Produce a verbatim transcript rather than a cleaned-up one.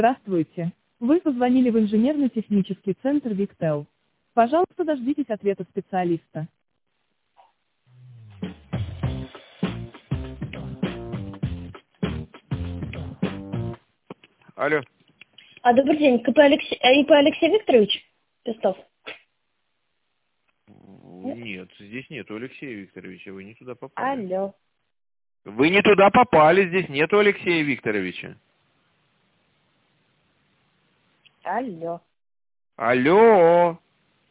Здравствуйте. Вы позвонили в инженерно-технический центр Виктел. Пожалуйста, дождитесь ответа специалиста. Алло. А, добрый день, КП Алексей, э, ИП Алексей Викторович Пестов? Нет, здесь нету Алексея Викторовича, вы не туда попали. Алло. Вы не туда попали, здесь нету Алексея Викторовича. Алло. Алло.